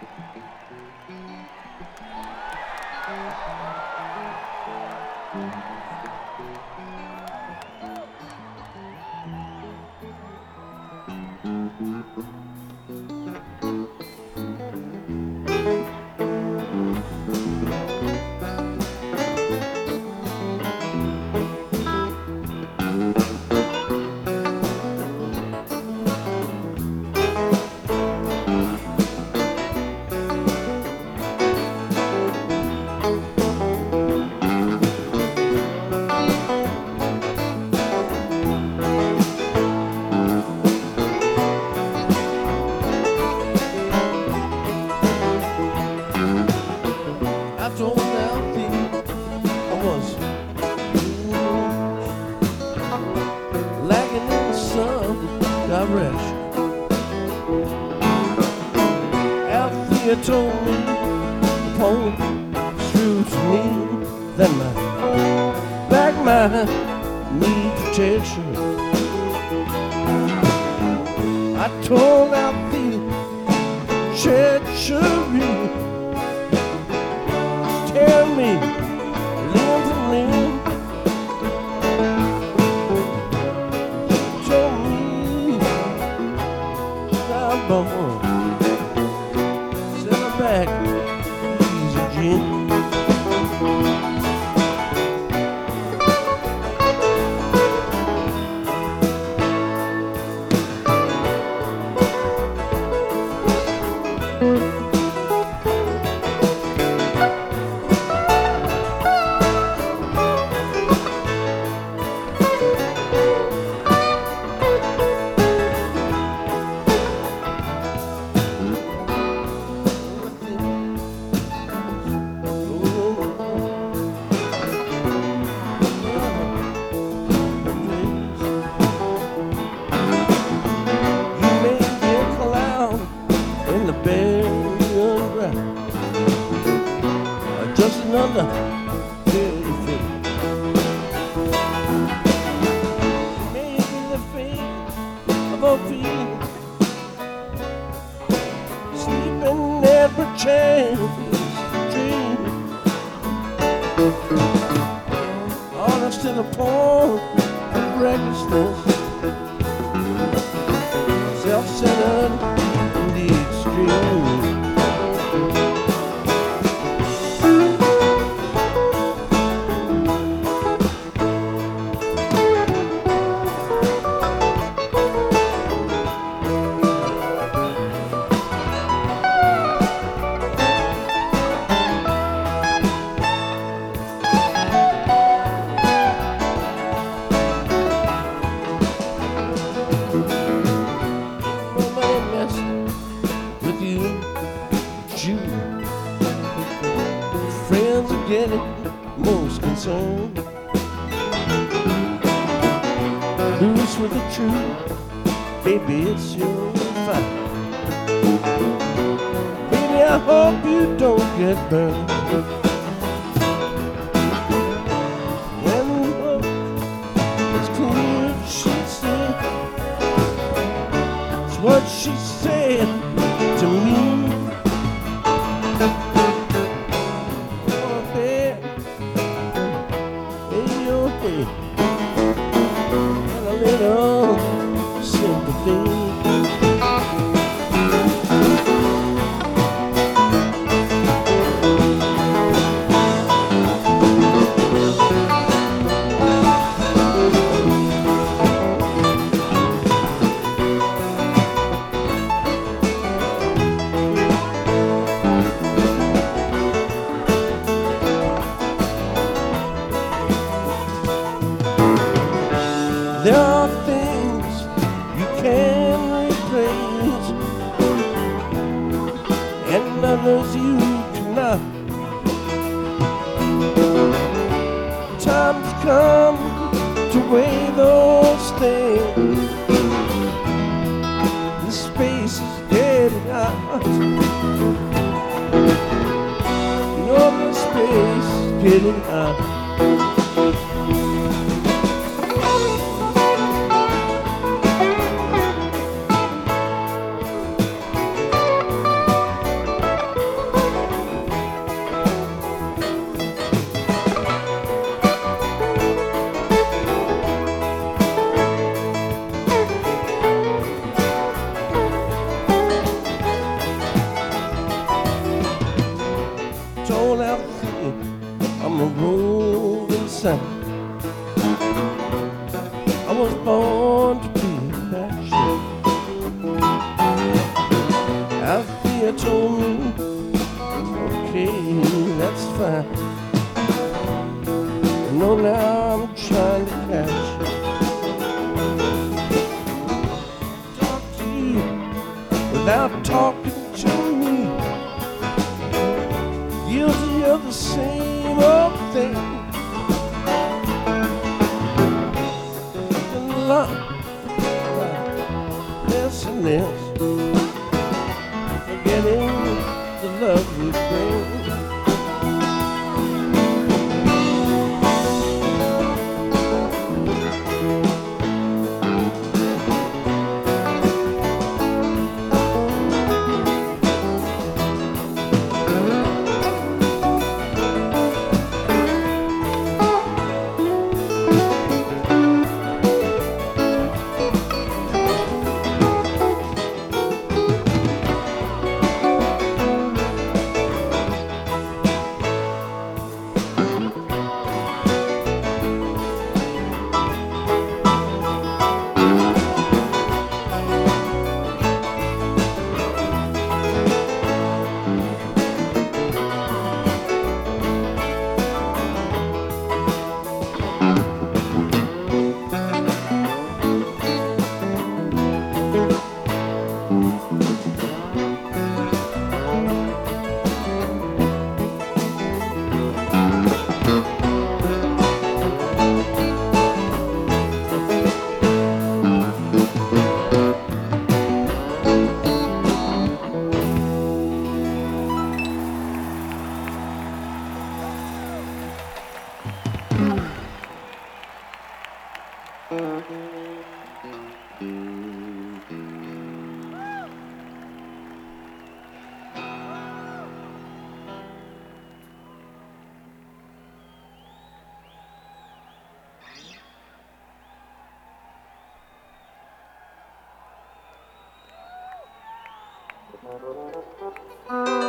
You told me the poem is true to me, then my back might need protection. I told out the treachery. Tell me, limb from limb. You told me I'm born. Back, easy, Jim. Just another dirty thing. Maybe the fate of a fiend, sleeping every chance dream, honest to the point of recklessness, self-centered in the extreme. Friends are getting most concerned. Loose with the truth, baby, it's your fight. Baby, I hope you don't get burned. When the look is clear, she said, it's what she said to me. And a little sympathy. There are things you can't replace, and others you cannot. Time's come to weigh those things. The space is getting hot. You know the space is getting hot. son. I was born to be a passion. Althea told me, okay, that's fine. No, now I'm trying to catch you. Talk to you without talking to me. Guilty of the same old thing. And love, this and this. Forgetting the love we bring. Thank you.